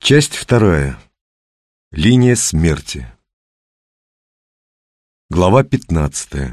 Часть вторая. Линия смерти. Глава 15.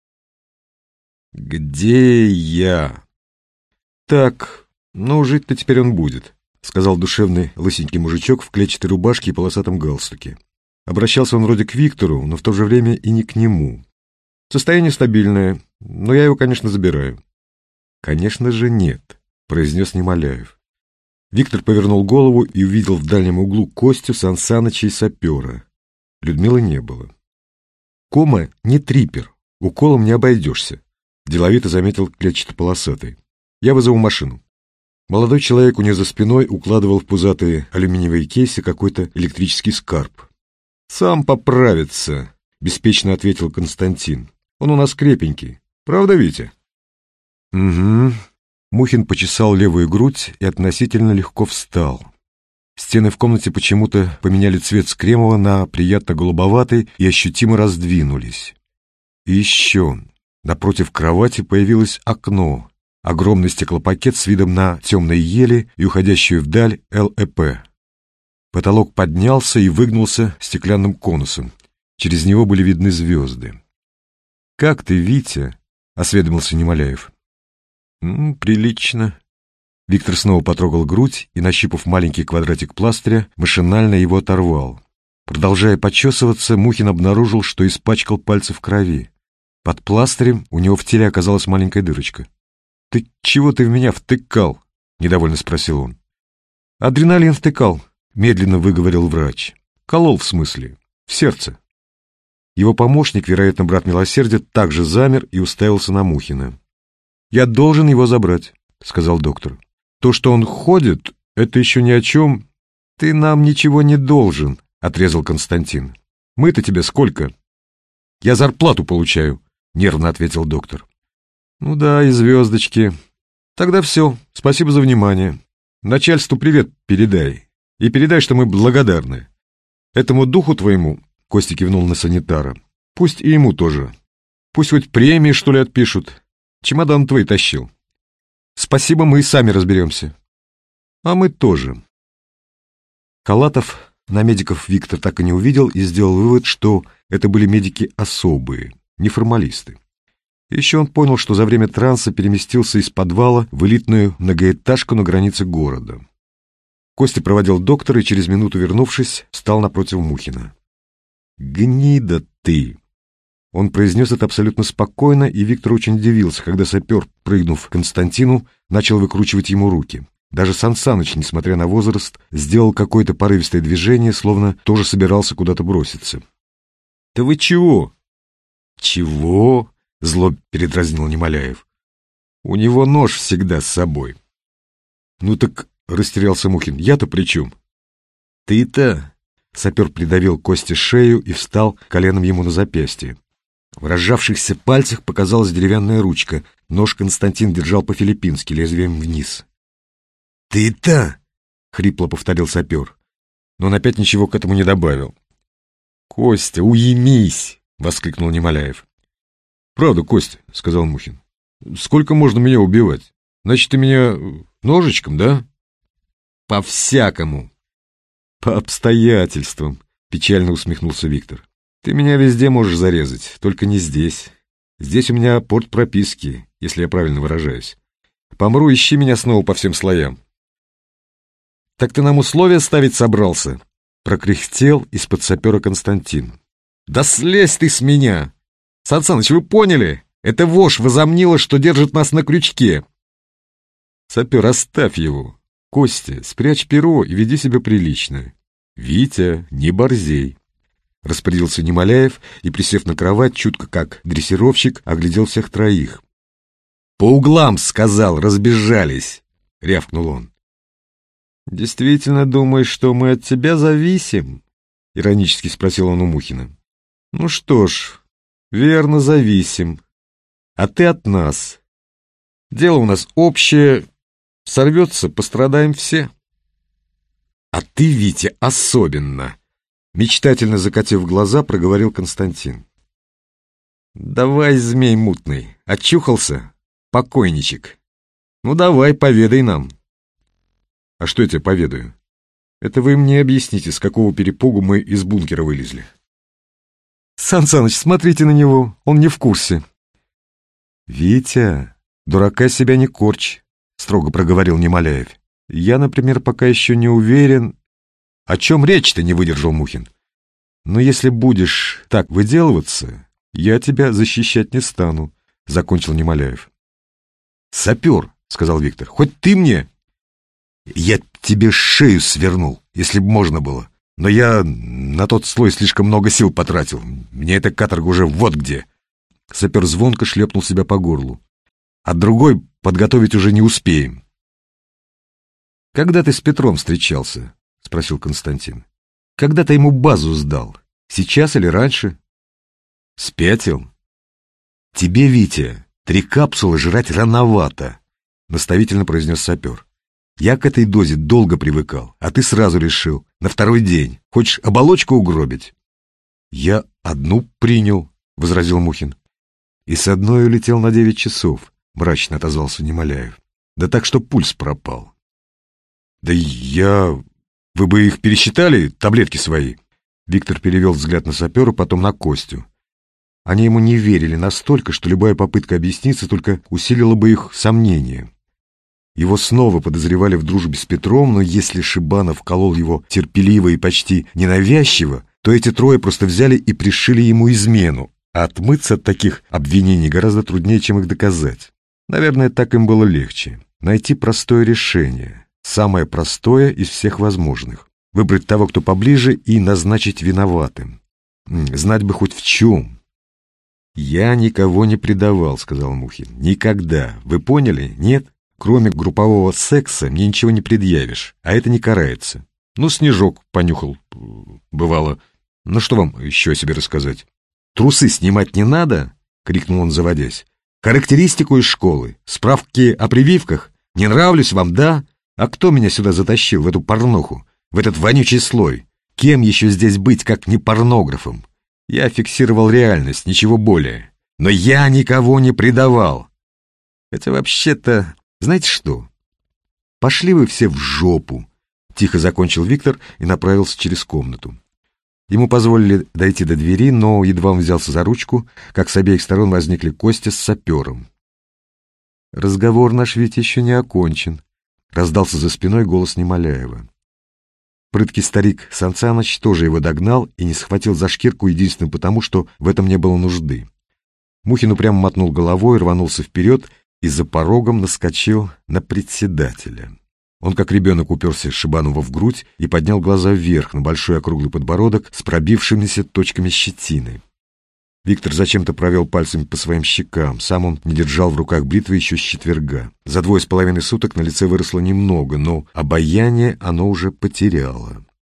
«Где я?» «Так, ну жить-то теперь он будет», — сказал душевный лысенький мужичок в клетчатой рубашке и полосатом галстуке. Обращался он вроде к Виктору, но в то же время и не к нему. «Состояние стабильное, но я его, конечно, забираю». «Конечно же нет», — произнес Немоляев. Виктор повернул голову и увидел в дальнем углу Костю, Сан Саныча и сапера. Людмилы не было. «Кома не трипер, уколом не обойдешься», — деловито заметил клетчато-полосатый. «Я вызову машину». Молодой человек у нее за спиной укладывал в пузатые алюминиевые кейсы какой-то электрический скарб. «Сам поправится», — беспечно ответил Константин. «Он у нас крепенький. Правда, Витя?» «Угу». Мухин почесал левую грудь и относительно легко встал. Стены в комнате почему-то поменяли цвет с кремового на приятно голубоватый и ощутимо раздвинулись. И еще напротив кровати появилось окно, огромный стеклопакет с видом на темные ели и уходящую вдаль ЛЭП. Потолок поднялся и выгнулся стеклянным конусом. Через него были видны звезды. «Как ты, Витя?» — осведомился Немоляев. «Прилично». Виктор снова потрогал грудь и, нащупав маленький квадратик пластыря, машинально его оторвал. Продолжая почесываться, Мухин обнаружил, что испачкал пальцы в крови. Под пластырем у него в теле оказалась маленькая дырочка. «Ты чего в меня втыкал?» — недовольно спросил он. «Адреналин втыкал», — медленно выговорил врач. «Колол, в смысле, в сердце». Его помощник, вероятно, брат Милосердия, также замер и уставился на Мухина. «Я должен его забрать», — сказал доктор. «То, что он ходит, это еще ни о чем». «Ты нам ничего не должен», — отрезал Константин. «Мы-то тебе сколько?» «Я зарплату получаю», — нервно ответил доктор. «Ну да, и звездочки. Тогда все, спасибо за внимание. Начальству привет передай. И передай, что мы благодарны. Этому духу твоему», — Костя кивнул на санитара, — «пусть и ему тоже. Пусть хоть премии, что ли, отпишут. Чемодан твой тащил. Спасибо, мы и сами разберемся». «А мы тоже». Калатов на медиков Виктор так и не увидел и сделал вывод, что это были медики особые, не формалисты. Еще он понял, что за время транса переместился из подвала в элитную многоэтажку на границе города. Костя проводил доктора и через минуту, вернувшись, встал напротив Мухина. «Гнида ты!» Он произнес это абсолютно спокойно, и Виктор очень удивился, когда сапер, прыгнув к Константину, начал выкручивать ему руки. Даже Сан Саныч, несмотря на возраст, сделал какое-то порывистое движение, словно тоже собирался куда-то броситься. «Да вы чего?» «Чего?» — зло передразнил Немоляев. «У него нож всегда с собой». «Ну так», — растерялся Мухин, — «я-то при чем?» «Ты-то...» — сапер придавил Косте шею и встал коленом ему на запястье. В разжавшихся пальцах показалась деревянная ручка. Нож Константин держал по-филиппински, лезвием вниз. «Ты-то!» — хрипло повторил сапер, но он опять ничего к этому не добавил. «Костя, уймись!» — воскликнул Немоляев. «Правда, Костя», — сказал Мухин. «Сколько можно меня убивать? Значит, ты меня ножичком, да?» «По-всякому». «По обстоятельствам», — печально усмехнулся Виктор. «Ты меня везде можешь зарезать, только не здесь. Здесь у меня порт прописки, если я правильно выражаюсь. Помру, ищи меня снова по всем слоям». «Так ты нам условия ставить собрался?» — прокряхтел из-под сапера Константин. «Да слезь ты с меня! Сан Саныч, вы поняли? Это вошь возомнила, что держит нас на крючке». «Сапер, оставь его. Костя, спрячь перо и веди себя прилично. Витя, не борзей». Распорядился Немоляев и, присев на кровать, чутко как дрессировщик, оглядел всех троих. «По углам, — сказал, — разбежались!» — рявкнул он. «Действительно думаешь, что мы от тебя зависим?» — иронически спросил он у Мухина. «Ну что ж, верно, зависим. А ты от нас. Дело у нас общее. Сорвется, пострадаем все». «А ты, Витя, особенно!» Мечтательно закатив глаза, проговорил Константин. «Давай, змей мутный, очухался, покойничек. Ну давай, поведай нам». «А что я тебе поведаю?» Это вы мне объясните, с какого перепугу мы из бункера вылезли. Сан Саныч, смотрите на него, он не в курсе. Витя, дурака себя не корчь, строго проговорил Немоляев. Я, например, пока еще не уверен. О чем речь-то, не выдержал Мухин. Но если будешь так выделываться, я тебя защищать не стану, закончил Немоляев. Сапер, сказал Виктор, хоть ты мне... Я тебе шею свернул, если б можно было. Но я на тот слой слишком много сил потратил. Мне эта каторга уже вот где. Сапер звонко шлепнул себя по горлу. А другой подготовить уже не успеем. Когда ты с Петром встречался? Спросил Константин. Когда ты ему базу сдал? Сейчас или раньше? Спятил? Тебе, Витя, 3 капсулы жрать рановато, наставительно произнес сапер. Я к этой дозе долго привыкал, а ты сразу решил, на 2-й день. Хочешь оболочку угробить? Я одну принял, возразил Мухин. И с одной улетел на 9 часов, мрачно отозвался Немоляев. Да так, что пульс пропал. Да я... Вы бы их пересчитали, таблетки свои? Виктор перевел взгляд на сапера, потом на Костю. Они ему не верили настолько, что любая попытка объясниться только усилила бы их сомнения. Его снова подозревали в дружбе с Петром, но если Шибанов колол его терпеливо и почти ненавязчиво, то эти трое просто взяли и пришили ему измену, а отмыться от таких обвинений гораздо труднее, чем их доказать. Наверное, так им было легче. Найти простое решение, самое простое из всех возможных. Выбрать того, кто поближе, и назначить виноватым. Знать бы хоть в чем. «Я никого не предавал», — сказал Мухин. «Никогда. Вы поняли? Нет? Кроме группового секса мне ничего не предъявишь, а это не карается. Ну, снежок понюхал, бывало. Ну, что вам еще о себе рассказать? Трусы снимать не надо?» — крикнул он, заводясь. «Характеристику из школы, справки о прививках. Не нравлюсь вам, да? А кто меня сюда затащил, в эту порнуху, в этот вонючий слой? Кем еще здесь быть, как не порнографом? Я фиксировал реальность, ничего более. Но я никого не предавал. Это вообще-то... Знаете что? Пошли вы все в жопу!» Тихо закончил Виктор и направился через комнату. Ему позволили дойти до двери, но едва он взялся за ручку, как с обеих сторон возникли Костя с сапером. «Разговор наш ведь еще не окончен», — раздался за спиной голос Немоляева. Прыткий старик Сан Саныч тоже его догнал и не схватил за шкирку единственно потому, что в этом не было нужды. Мухин упрямо мотнул головой, рванулся вперед и за порогом наскочил на председателя. Он, как ребенок, уперся Шибанову в грудь и поднял глаза вверх на большой округлый подбородок с пробившимися точками щетины. Виктор зачем-то провел пальцами по своим щекам, сам он не держал в руках бритвы еще с четверга. За 2,5 суток на лице выросло немного, но обаяние оно уже потеряло.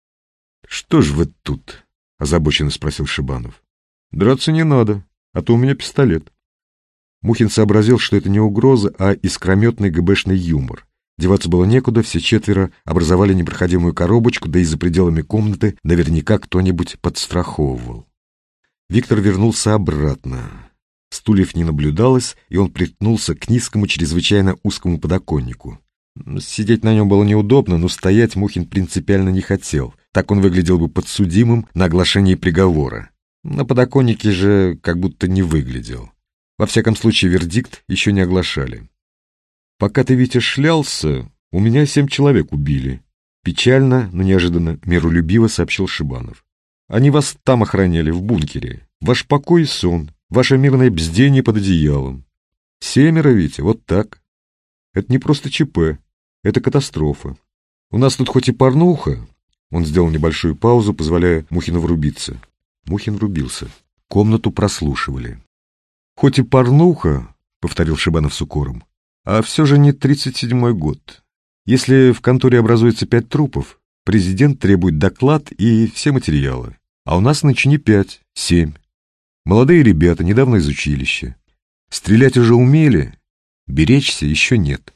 «Что ж вы тут?» — озабоченно спросил Шибанов. «Драться не надо, а то у меня пистолет». Мухин сообразил, что это не угроза, а искрометный ГБшный юмор. Деваться было некуда, все 4 образовали непроходимую коробочку, да и за пределами комнаты наверняка кто-нибудь подстраховывал. Виктор вернулся обратно. Стульев не наблюдалось, и он приткнулся к низкому, чрезвычайно узкому подоконнику. Сидеть на нем было неудобно, но стоять Мухин принципиально не хотел. Так он выглядел бы подсудимым на оглашении приговора. На подоконнике же как будто не выглядел. Во всяком случае, вердикт еще не оглашали. «Пока ты, Витя, шлялся, у меня 7 человек убили», — печально, но неожиданно миролюбиво сообщил Шибанов. «Они вас там охраняли, в бункере. Ваш покой и сон, ваше мирное бздение под одеялом. 7, Витя, вот так. Это не просто ЧП, это катастрофа. У нас тут хоть и порнуха...» Он сделал небольшую паузу, позволяя Мухину врубиться. Мухин врубился. Комнату прослушивали. «Хоть и порнуха», — повторил Шибанов с укором, — «а все же не 37-й год. Если в конторе образуется 5 трупов, президент требует доклад и все материалы. А у нас нынче не 5, 7. Молодые ребята, недавно из училища. Стрелять уже умели, беречься еще нет».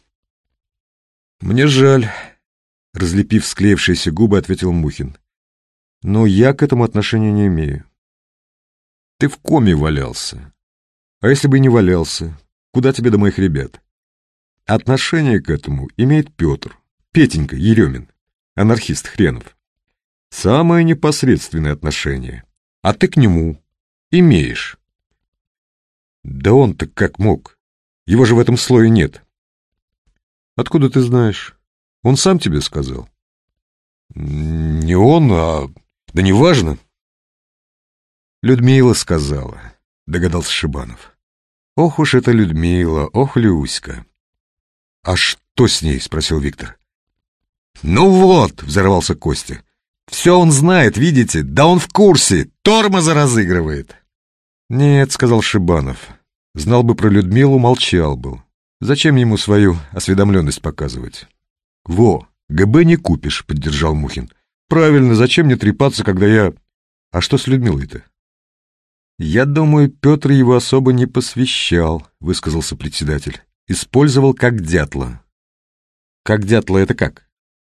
«Мне жаль», — разлепив склеившиеся губы, ответил Мухин. «Но я к этому отношения не имею». «Ты в коме валялся. А если бы и не валялся, куда тебе до моих ребят? Отношение к этому имеет Петр, Петенька Еремин. анархист хренов. Самое непосредственное отношение. А ты к нему имеешь. Да он-то как мог? Его же в этом слое нет. Откуда ты знаешь? Он сам тебе сказал? Не он, а... Да неважно. Людмила сказала, догадался Шибанов. Ох уж эта Людмила, ох, Люська. А что с ней? Спросил Виктор. Ну вот, взорвался Костя. Все он знает, видите? Да он в курсе, тормоза разыгрывает. Нет, сказал Шибанов. Знал бы про Людмилу, молчал бы. Зачем ему свою осведомленность показывать? Во, ГБ не купишь, поддержал Мухин. Правильно, зачем мне трепаться, когда я... А что с Людмилой-то? Я думаю, Петр его особо не посвящал, высказался председатель. Использовал как дятла. Как дятла это как?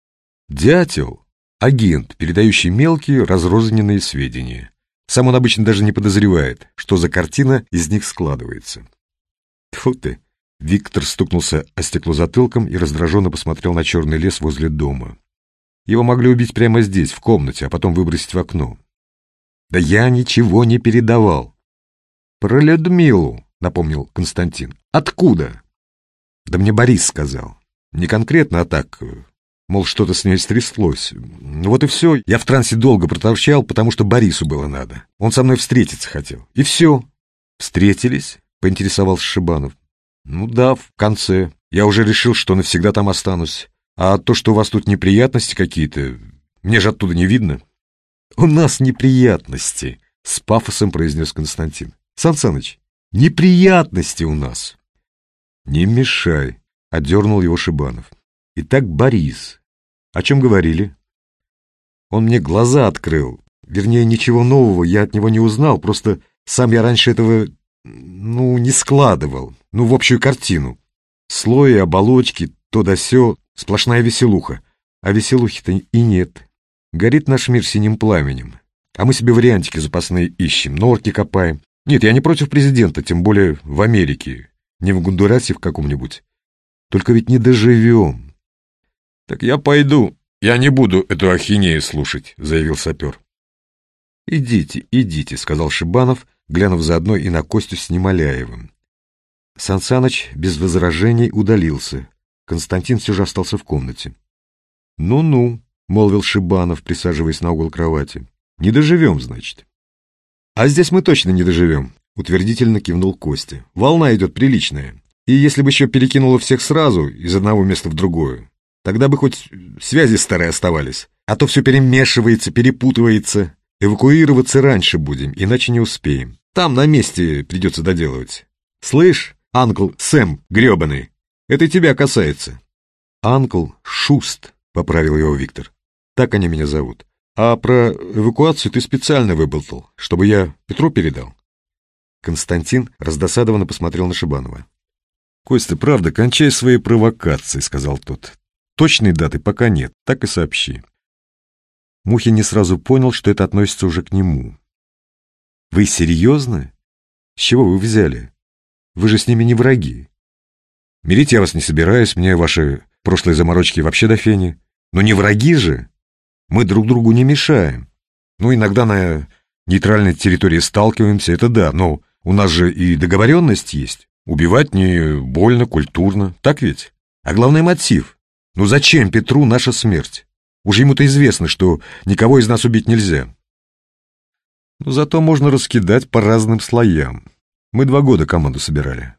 Дятел — агент, передающий мелкие разрозненные сведения. Сам он обычно даже не подозревает, что за картина из них складывается. Тьфу ты! Виктор стукнулся о стекло затылком и раздраженно посмотрел на черный лес возле дома. Его могли убить прямо здесь, в комнате, а потом выбросить в окно. Да я ничего не передавал. Про Людмилу, напомнил Константин. Откуда? Да мне Борис сказал. Не конкретно, а так, мол, что-то с ней стряслось. Вот и все. Я в трансе долго проторчал, потому что Борису было надо. Он со мной встретиться хотел. И все. Встретились? Поинтересовался Шибанов. Ну да, в конце. Я уже решил, что навсегда там останусь. А то, что у вас тут неприятности какие-то, мне же оттуда не видно. У нас неприятности, с пафосом произнес Константин. Сан Саныч, неприятности у нас. Не мешай, одернул его Шибанов. Итак, Борис. О чем говорили? Он мне глаза открыл. Вернее, ничего нового я от него не узнал, просто сам я раньше этого, не складывал, в общую картину. Слои, оболочки, то да сё, сплошная веселуха. А веселухи-то и нет. Горит наш мир синим пламенем. А мы себе вариантики запасные ищем, норки копаем. Нет, я не против президента, тем более в Америке, не в Гондурасе в каком-нибудь. Только ведь не доживем. Так я пойду. Я не буду эту ахинею слушать, заявил сапер. Идите, идите, сказал Шибанов, глянув заодно и на Костю с Немоляевым. Сан Саныч без возражений удалился. Константин все же остался в комнате. «Ну-ну», — молвил Шибанов, присаживаясь на угол кровати. «Не доживем, значит». «А здесь мы точно не доживем», — утвердительно кивнул Костя. «Волна идет приличная. И если бы еще перекинуло всех сразу, из одного места в другое, тогда бы хоть связи старые оставались. А то все перемешивается, перепутывается. Эвакуироваться раньше будем, иначе не успеем. Там на месте придется доделывать. Слышь, Анкл Сэм гребаный, это и тебя касается». «Анкл Шуст», — поправил его Виктор. «Так они меня зовут. А про эвакуацию ты специально выболтал, чтобы я Петру передал». Константин раздосадованно посмотрел на Шибанова. «Костя, правда, кончай свои провокации», — сказал тот. «Точной даты пока нет, так и сообщи». Мухин не сразу понял, что это относится уже к нему. «Вы серьезно? С чего вы взяли? Вы же с ними не враги». «Мирить я вас не собираюсь, мне ваши прошлые заморочки вообще до фени. Но не враги же. Мы друг другу не мешаем. Иногда на нейтральной территории сталкиваемся, это да, но у нас же и договоренность есть. Убивать не больно, культурно, так ведь? А главный мотив. Зачем Петру наша смерть? Уж ему-то известно, что никого из нас убить нельзя. Зато можно раскидать по разным слоям. Мы 2 года команду собирали».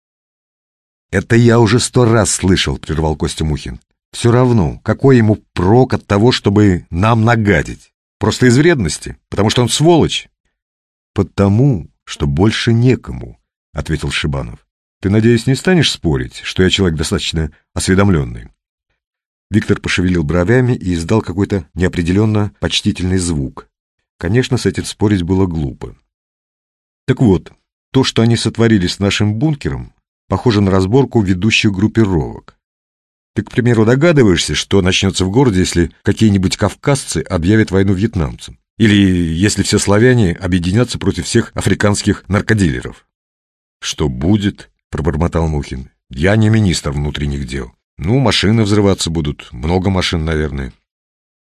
«Это я уже 100 раз слышал», — прервал Костя Мухин. «Все равно, какой ему прок от того, чтобы нам нагадить? Просто из вредности, потому что он сволочь». «Потому, что больше некому», — ответил Шибанов. «Ты, надеюсь, не станешь спорить, что я человек достаточно осведомленный?» Виктор пошевелил бровями и издал какой-то неопределенно почтительный звук. Конечно, с этим спорить было глупо. «Так вот, то, что они сотворили с нашим бункером, похоже на разборку ведущих группировок. Ты, к примеру, догадываешься, что начнется в городе, если какие-нибудь кавказцы объявят войну вьетнамцам? Или если все славяне объединятся против всех африканских наркодилеров?» «Что будет?» — пробормотал Мухин. «Я не министр внутренних дел. Машины взрываться будут, много машин, наверное».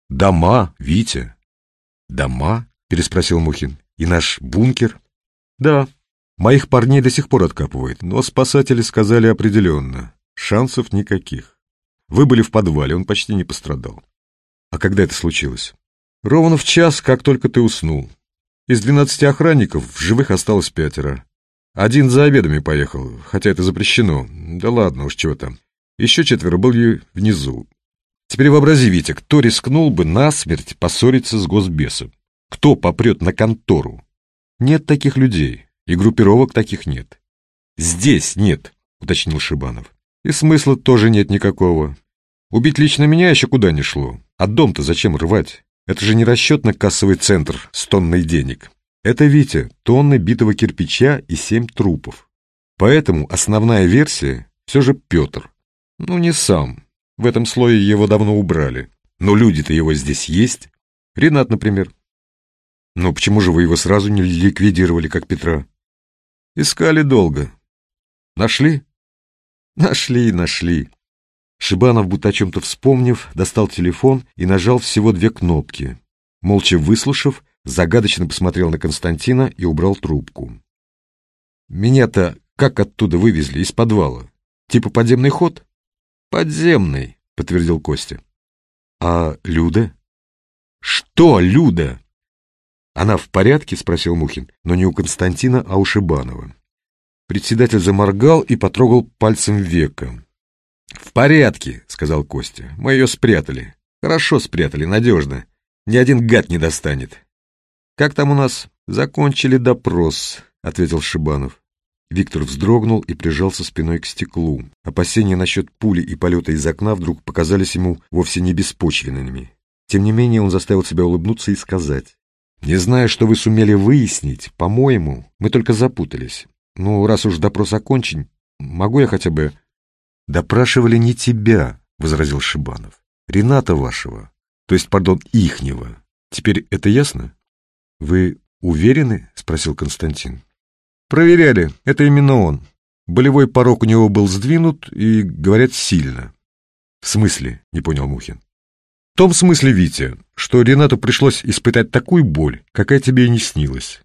Дома, Витя. Дома? Переспросил Мухин. И наш бункер? Да. Моих парней до сих пор откапывают, но спасатели сказали определенно. Шансов никаких. Вы были в подвале, он почти не пострадал. А когда это случилось? Ровно в час, как только ты уснул. Из 12 охранников в живых осталось 5. Один за обедами поехал, хотя это запрещено. Да ладно уж, чего там. Еще 4 были внизу. Теперь вообрази, Витя, кто рискнул бы насмерть поссориться с госбесом? Кто попрет на контору? Нет таких людей, и группировок таких нет. Здесь нет, уточнил Шибанов. И смысла тоже нет никакого. Убить лично меня еще куда ни шло. А дом-то зачем рвать? Это же не расчетно-кассовый центр с тонной денег. Это, Витя, тонны битого кирпича и 7 трупов. Поэтому основная версия все же Петр. Ну, не сам. В этом слое его давно убрали. Но люди-то его здесь есть. Ренат, например. Но почему же вы его сразу не ликвидировали, как Петра? Искали долго. Нашли? Нашли. Шибанов, будто о чем-то вспомнив, достал телефон и нажал всего 2 кнопки. Молча выслушав, загадочно посмотрел на Константина и убрал трубку. «Меня-то как оттуда вывезли, из подвала? Типа подземный ход?» «Подземный», — подтвердил Костя. «А Люда?» «Что Люда?» «Она в порядке?» — спросил Мухин, но не у Константина, а у Шибанова. Председатель заморгал и потрогал пальцем века. «В порядке», — сказал Костя. «Мы ее спрятали. Хорошо спрятали, надежно. Ни один гад не достанет». «Как там у нас?» «Закончили допрос», — ответил Шибанов. Виктор вздрогнул и прижался спиной к стеклу. Опасения насчет пули и полета из окна вдруг показались ему вовсе не беспочвенными. Тем не менее он заставил себя улыбнуться и сказать: «Не знаю, что вы сумели выяснить. По-моему, мы только запутались. Ну, раз уж допрос окончен, могу я хотя бы...» «Допрашивали не тебя», — возразил Шибанов. «Рената вашего, то есть, пардон, ихнего. Теперь это ясно?» «Вы уверены?» — спросил Константин. «Проверяли. Это именно он. Болевой порог у него был сдвинут и, говорят, сильно». «В смысле?» — не понял Мухин. «В том смысле, Витя, что Ренату пришлось испытать такую боль, какая тебе и не снилась».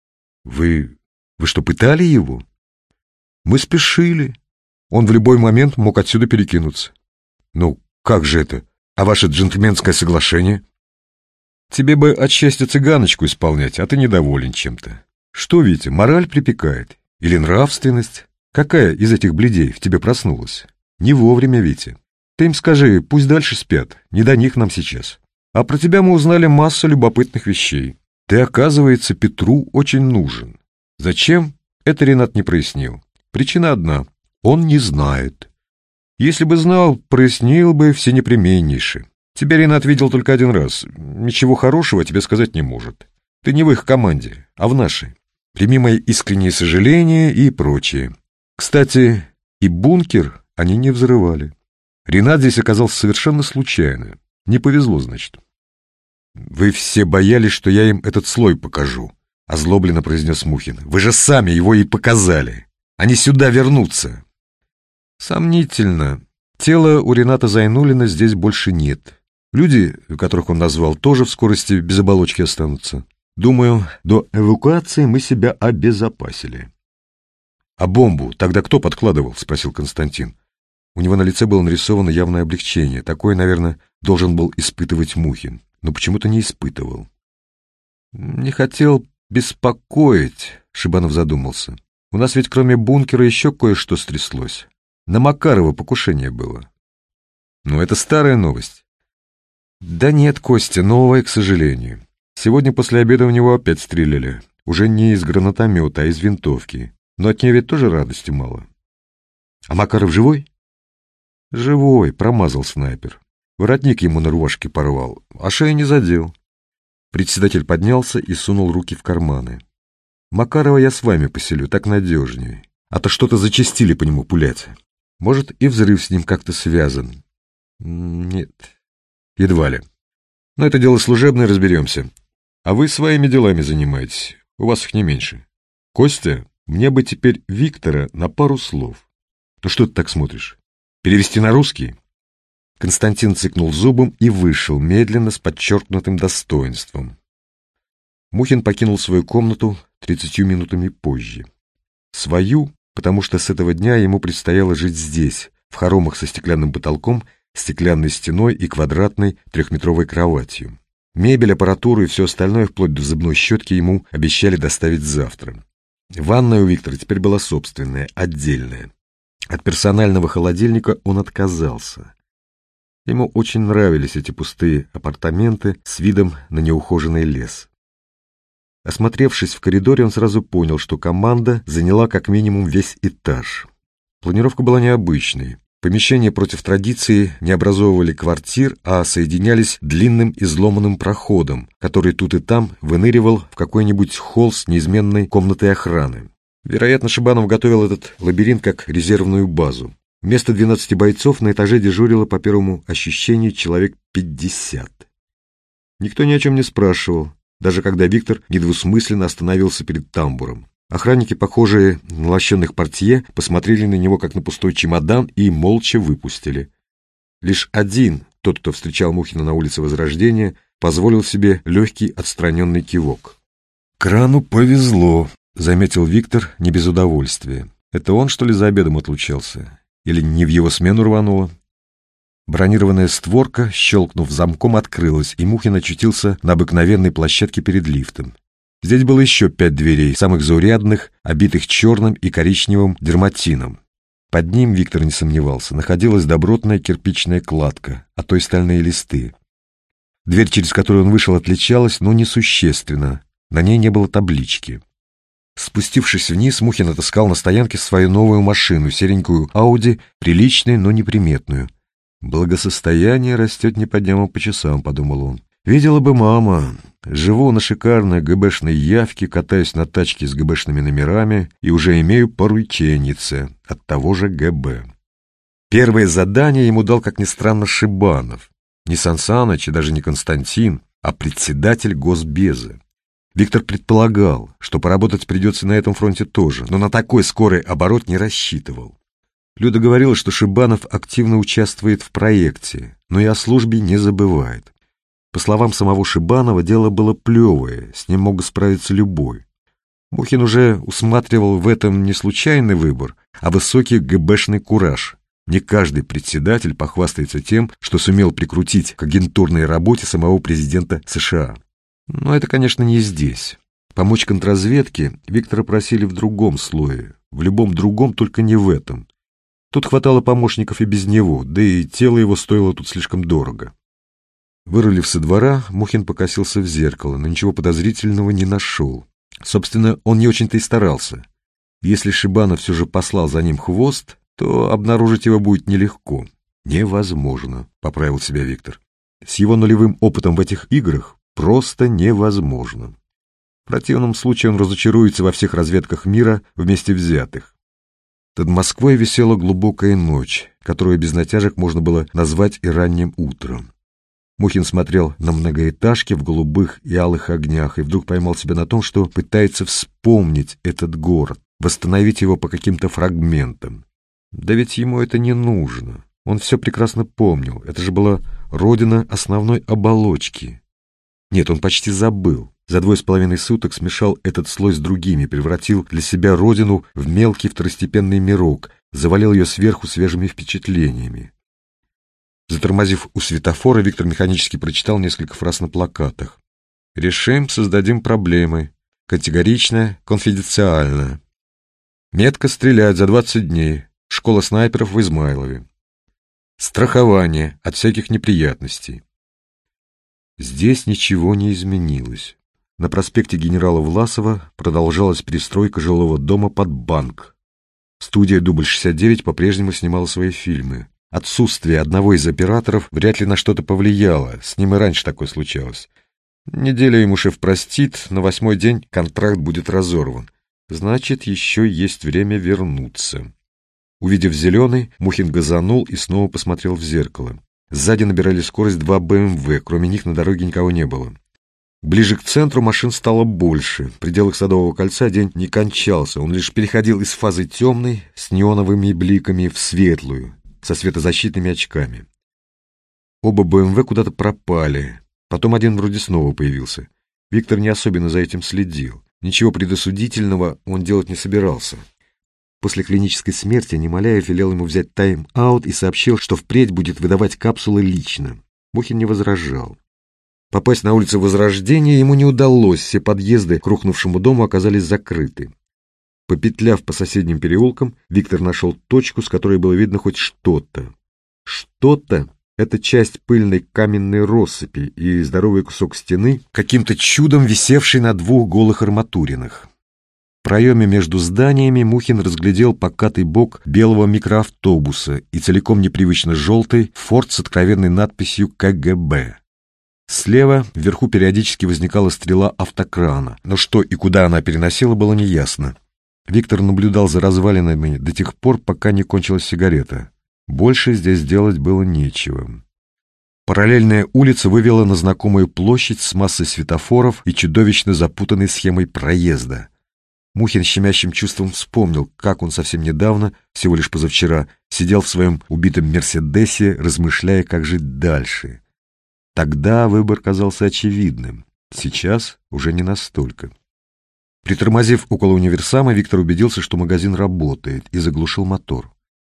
«Вы что, пытали его?» «Мы спешили. Он в любой момент мог отсюда перекинуться». «Ну, как же это? А ваше джентльменское соглашение?» «Тебе бы отчасти цыганочку исполнять, а ты недоволен чем-то. Что, Витя, мораль припекает? Или нравственность? Какая из этих бледей в тебе проснулась? Не вовремя, Витя. Ты им скажи, пусть дальше спят, не до них нам сейчас. А про тебя мы узнали массу любопытных вещей. Ты, оказывается, Петру очень нужен. Зачем? Это Ренат не прояснил. Причина одна. Он не знает. Если бы знал, прояснил бы всенепременнейше. Тебя Ренат видел только 1 раз. Ничего хорошего тебе сказать не может. Ты не в их команде, а в нашей. Прими мои искренние сожаления и прочее. Кстати, и бункер они не взрывали. Ренат здесь оказался совершенно случайно. Не повезло, значит. «Вы все боялись, что я им этот слой покажу», — озлобленно произнес Мухин. «Вы же сами его и показали. Они сюда вернутся». «Сомнительно. Тела у Рената Зайнуллина здесь больше нет. Люди, которых он назвал, тоже в скорости без оболочки останутся. Думаю, до эвакуации мы себя обезопасили». «А бомбу тогда кто подкладывал?» — спросил Константин. У него на лице было нарисовано явное облегчение. Такое, наверное, должен был испытывать Мухин, но почему-то не испытывал. «Не хотел беспокоить», — Шибанов задумался. «У нас ведь кроме бункера еще кое-что стряслось. На Макарова покушение было». «Ну, это старая новость». «Да нет, Костя, новая, к сожалению. Сегодня после обеда в него опять стреляли. Уже не из гранатомета, а из винтовки. Но от нее ведь тоже радости мало». «А Макаров живой?» «Живой, промазал снайпер. Воротник ему на рубашке порвал, а шею не задел». Председатель поднялся и сунул руки в карманы. «Макарова я с вами поселю, так надежнее. А то что-то зачастили по нему пулять. Может, и взрыв с ним как-то связан». «Нет, едва ли. Но это дело служебное, разберемся. А вы своими делами занимаетесь, у вас их не меньше. Костя, мне бы теперь Виктора на пару слов». «Ну что ты так смотришь? Перевести на русский?» Константин цыкнул зубом и вышел, медленно, с подчеркнутым достоинством. Мухин покинул свою комнату 30 минутами позже. Свою, потому что с этого дня ему предстояло жить здесь, в хоромах со стеклянным потолком, стеклянной стеной и квадратной 3-метровой кроватью. Мебель, аппаратуру и все остальное, вплоть до зубной щетки, ему обещали доставить завтра. Ванная у Виктора теперь была собственная, отдельная. От персонального холодильника он отказался. Ему очень нравились эти пустые апартаменты с видом на неухоженный лес. Осмотревшись в коридоре, он сразу понял, что команда заняла как минимум весь этаж. Планировка была необычной. Помещения против традиции не образовывали квартир, а соединялись длинным изломанным проходом, который тут и там выныривал в какой-нибудь холл с неизменной комнатой охраны. Вероятно, Шибанов готовил этот лабиринт как резервную базу. Вместо 12 бойцов на этаже дежурило, по первому ощущению, человек 50. Никто ни о чем не спрашивал, даже когда Виктор недвусмысленно остановился перед тамбуром. Охранники, похожие на лощеных портье, посмотрели на него как на пустой чемодан и молча выпустили. Лишь один, тот, кто встречал Мухина на улице Возрождения, позволил себе легкий отстраненный кивок. «Крану повезло», — заметил Виктор не без удовольствия. «Это он, что ли, за обедом отлучался? Или не в его смену рвануло?» Бронированная створка, щелкнув замком, открылась, и Мухин очутился на обыкновенной площадке перед лифтом. Здесь было еще 5 дверей, самых заурядных, обитых черным и коричневым дерматином. Под ним, Виктор не сомневался, находилась добротная кирпичная кладка, а то и стальные листы. Дверь, через которую он вышел, отличалась, но несущественно. На ней не было таблички. Спустившись вниз, Мухин отыскал на стоянке свою новую машину, серенькую Ауди, приличную, но неприметную. «Благосостояние растет не по дням, а по часам», — подумал он. «Видела бы мама. Живу на шикарной ГБшной явке, катаюсь на тачке с ГБшными номерами и уже имею порученице от того же ГБ». Первое задание ему дал, как ни странно, Шибанов. Не Сан Саныч и даже не Константин, а председатель Госбеза. Виктор предполагал, что поработать придется на этом фронте тоже, но на такой скорый оборот не рассчитывал. Люда говорила, что Шибанов активно участвует в проекте, но и о службе не забывает. По словам самого Шибанова, дело было плевое, с ним мог справиться любой. Мухин уже усматривал в этом не случайный выбор, а высокий ГБшный кураж. Не каждый председатель похвастается тем, что сумел прикрутить к агентурной работе самого президента США. Но это, конечно, не здесь. Помочь контрразведке Виктора просили в другом слое, в любом другом, только не в этом. Тут хватало помощников и без него, да и тело его стоило тут слишком дорого. Вырулив со двора, Мухин покосился в зеркало, но ничего подозрительного не нашел. Собственно, он не очень-то и старался. Если Шибанов все же послал за ним хвост, то обнаружить его будет нелегко. «Невозможно», — поправил себя Виктор. «С его нулевым опытом в этих играх просто невозможно. В противном случае он разочаруется во всех разведках мира вместе взятых». Над Москвой висела глубокая ночь, которую без натяжек можно было назвать и ранним утром. Мухин смотрел на многоэтажки в голубых и алых огнях и вдруг поймал себя на том, что пытается вспомнить этот город, восстановить его по каким-то фрагментам. Да ведь ему это не нужно. Он все прекрасно помнил. Это же была родина основной оболочки. Нет, он почти забыл. За 2,5 суток смешал этот слой с другими, превратил для себя родину в мелкий второстепенный мирок, завалил ее сверху свежими впечатлениями. Затормозив у светофора, Виктор механически прочитал несколько фраз на плакатах. «Решим, создадим проблемы. Категорично, конфиденциально. Метко стрелять за 20 дней. Школа снайперов в Измайлове. Страхование от всяких неприятностей». Здесь ничего не изменилось. На проспекте генерала Власова продолжалась перестройка жилого дома под банк. Студия «Дубль-69» по-прежнему снимала свои фильмы. Отсутствие одного из операторов вряд ли на что-то повлияло, с ним и раньше такое случалось. Неделю ему шеф простит, на 8-й день контракт будет разорван. Значит, еще есть время вернуться. Увидев зеленый, Мухин газанул и снова посмотрел в зеркало. Сзади набирали скорость 2 БМВ, кроме них на дороге никого не было. Ближе к центру машин стало больше. В пределах Садового кольца день не кончался, он лишь переходил из фазы темной, с неоновыми бликами, в светлую, со светозащитными очками. Оба БМВ куда-то пропали. Потом один вроде снова появился. Виктор не особенно за этим следил. Ничего предосудительного он делать не собирался. После клинической смерти Немоляев велел ему взять тайм-аут и сообщил, что впредь будет выдавать капсулы лично. Мухин не возражал. Попасть на улицу Возрождения ему не удалось, все подъезды к рухнувшему дому оказались закрыты. Попетляв по соседним переулкам, Виктор нашел точку, с которой было видно хоть что-то. Что-то — это часть пыльной каменной россыпи и здоровый кусок стены, каким-то чудом висевший на двух голых арматуринах. В проеме между зданиями Мухин разглядел покатый бок белого микроавтобуса и целиком непривычно желтый форт с откровенной надписью «КГБ». Слева вверху периодически возникала стрела автокрана, но что и куда она переносила, было неясно. Виктор наблюдал за развалинами до тех пор, пока не кончилась сигарета. Больше здесь делать было нечего. Параллельная улица вывела на знакомую площадь с массой светофоров и чудовищно запутанной схемой проезда. Мухин щемящим чувством вспомнил, как он совсем недавно, всего лишь позавчера, сидел в своем убитом «Мерседесе», размышляя, как жить дальше. Тогда выбор казался очевидным, сейчас уже не настолько. Притормозив около универсама, Виктор убедился, что магазин работает, и заглушил мотор.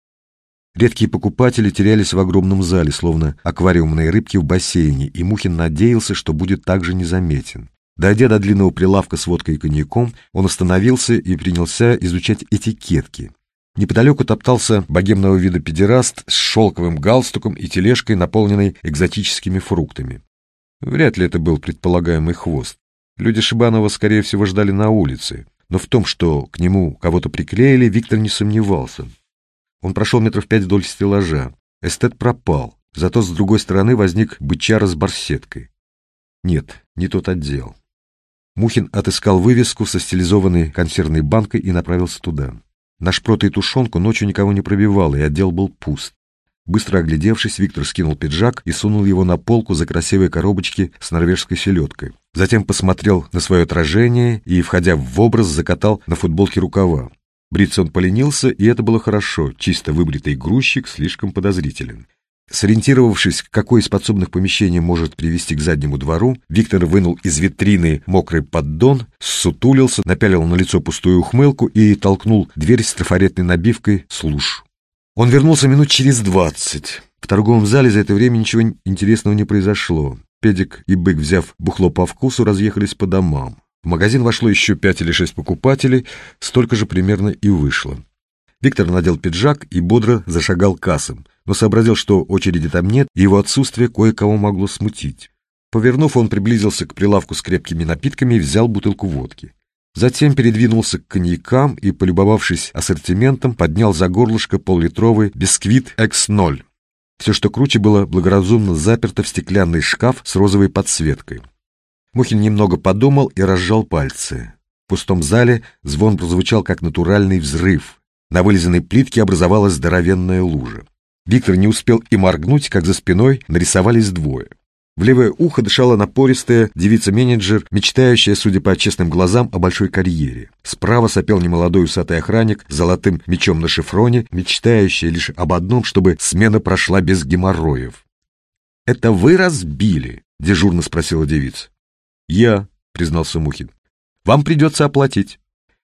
Редкие покупатели терялись в огромном зале, словно аквариумные рыбки в бассейне, и Мухин надеялся, что будет также незаметен. Дойдя до длинного прилавка с водкой и коньяком, он остановился и принялся изучать этикетки. Неподалеку топтался богемного вида педераст с шелковым галстуком и тележкой, наполненной экзотическими фруктами. Вряд ли это был предполагаемый хвост. Люди Шибанова, скорее всего, ждали на улице, но в том, что к нему кого-то приклеили, Виктор не сомневался. Он прошел метров 5 вдоль стеллажа. Эстет пропал, зато с другой стороны возник бычара с барсеткой. Нет, не тот отдел. Мухин отыскал вывеску со стилизованной консервной банкой и направился туда. На шпроты и тушенку ночью никого не пробивало, и отдел был пуст. Быстро оглядевшись, Виктор скинул пиджак и сунул его на полку за красивой коробочки с норвежской селедкой. Затем посмотрел на свое отражение и, входя в образ, закатал на футболке рукава. Бриться он поленился, и это было хорошо, чисто выбритый грузчик слишком подозрителен. Сориентировавшись, какое из подсобных помещений может привести к заднему двору, Виктор вынул из витрины мокрый поддон, ссутулился, напялил на лицо пустую ухмылку и толкнул дверь с трафаретной набивкой «Слушь». Он вернулся минут через 20. В торговом зале за это время ничего интересного не произошло. Педик и Бык, взяв бухло по вкусу, разъехались по домам. В магазин вошло еще 5 или 6 покупателей, столько же примерно и вышло. Виктор надел пиджак и бодро зашагал к кассам, но сообразил, что очереди там нет, и его отсутствие кое-кого могло смутить. Повернув, он приблизился к прилавку с крепкими напитками и взял бутылку водки. Затем передвинулся к коньякам и, полюбовавшись ассортиментом, поднял за горлышко пол-литровый бисквит X0. Все, что круче, было благоразумно заперто в стеклянный шкаф с розовой подсветкой. Мухин немного подумал и разжал пальцы. В пустом зале звон прозвучал как натуральный взрыв. На вылизанной плитке образовалась здоровенная лужа. Виктор не успел и моргнуть, как за спиной нарисовались двое. В левое ухо дышала напористая девица-менеджер, мечтающая, судя по честным глазам, о большой карьере. Справа сопел немолодой усатый охранник с золотым мечом на шифроне, мечтающая лишь об одном, чтобы смена прошла без геморроев. «Это вы разбили?» — дежурно спросила девица. «Я», — признался Мухин. «Вам придется оплатить».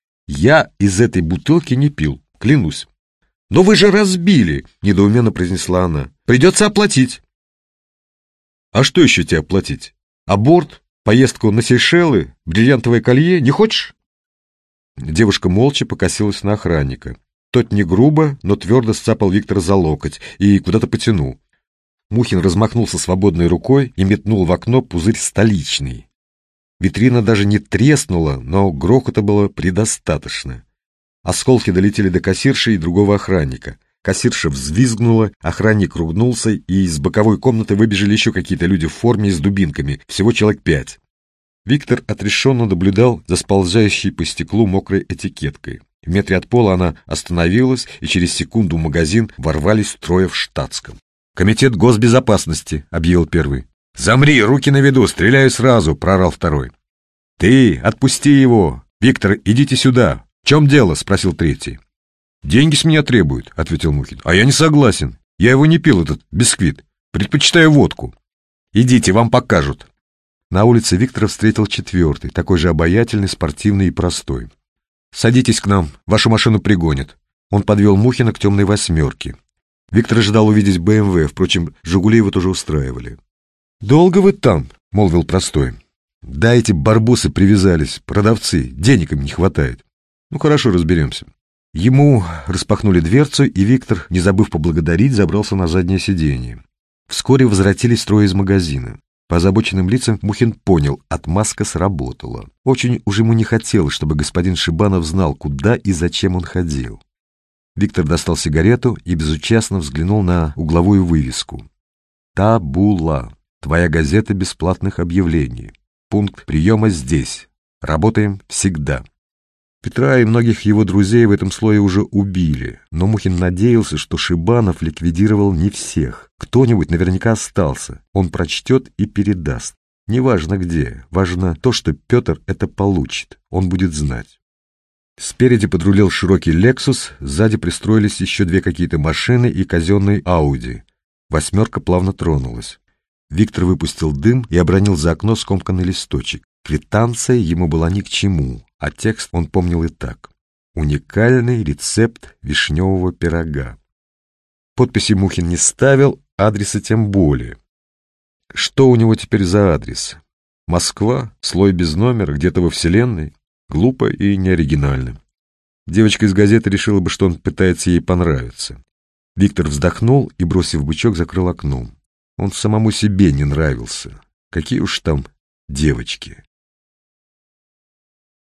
«Я из этой бутылки не пил, клянусь». «Но вы же разбили!» — недоуменно произнесла она. «Придется оплатить». «А что еще тебе оплатить? Аборт? Поездку на Сейшелы? Бриллиантовое колье? Не хочешь?» Девушка молча покосилась на охранника. Тот не грубо, но твердо сцапал Виктора за локоть и куда-то потянул. Мухин размахнулся свободной рукой и метнул в окно пузырь столичный. Витрина даже не треснула, но грохота было предостаточно. Осколки долетели до кассирши и другого охранника. Кассирша взвизгнула, охранник ругнулся, и из боковой комнаты выбежали еще какие-то люди в форме с дубинками, всего человек 5. Виктор отрешенно наблюдал за сползающей по стеклу мокрой этикеткой. В метре от пола она остановилась, и через секунду в магазин ворвались трое в штатском. «Комитет госбезопасности», — объявил первый. «Замри, руки на виду, стреляю сразу», — проорал второй. «Ты, отпусти его! Виктор, идите сюда!» «В чем дело?» — спросил третий. «Деньги с меня требуют», — ответил Мухин. «А я не согласен. Я его не пил, этот бисквит. Предпочитаю водку. Идите, вам покажут. На улице Виктора встретил четвертый, такой же обаятельный, спортивный и простой. Садитесь к нам, вашу машину пригонят. Он подвел Мухина к темной восьмерке. Виктор ожидал увидеть БМВ, впрочем, «Жигули» его тоже устраивали. «Долго вы там?» — молвил простой. «Да эти барбосы привязались, продавцы, денег им не хватает». «Ну хорошо, разберемся». Ему распахнули дверцу, и Виктор, не забыв поблагодарить, забрался на заднее сиденье. Вскоре возвратились трое из магазина. По озабоченным лицам Мухин понял, отмазка сработала. Очень уж ему не хотелось, чтобы господин Шибанов знал, куда и зачем он ходил. Виктор достал сигарету и безучастно взглянул на угловую вывеску. «Табула. Твоя газета бесплатных объявлений. Пункт приема здесь. Работаем всегда». Петра и многих его друзей в этом слое уже убили, но Мухин надеялся, что Шибанов ликвидировал не всех. Кто-нибудь наверняка остался. Он прочтет и передаст. Неважно где, важно то, что Петр это получит. Он будет знать. Спереди подрулил широкий «Лексус», сзади пристроились еще две какие-то машины и казенный «Ауди». Восьмерка плавно тронулась. Виктор выпустил дым и обронил за окно скомканный листочек. Квитанция ему была ни к чему, а текст он помнил и так. «Уникальный рецепт вишневого пирога». Подписи Мухин не ставил, адреса тем более. Что у него теперь за адрес? Москва, слой без номера, где-то во Вселенной? Глупо и неоригинально. Девочка из газеты решила бы, что он пытается ей понравиться. Виктор вздохнул и, бросив бычок, закрыл окно. Он самому себе не нравился. Какие уж там девочки.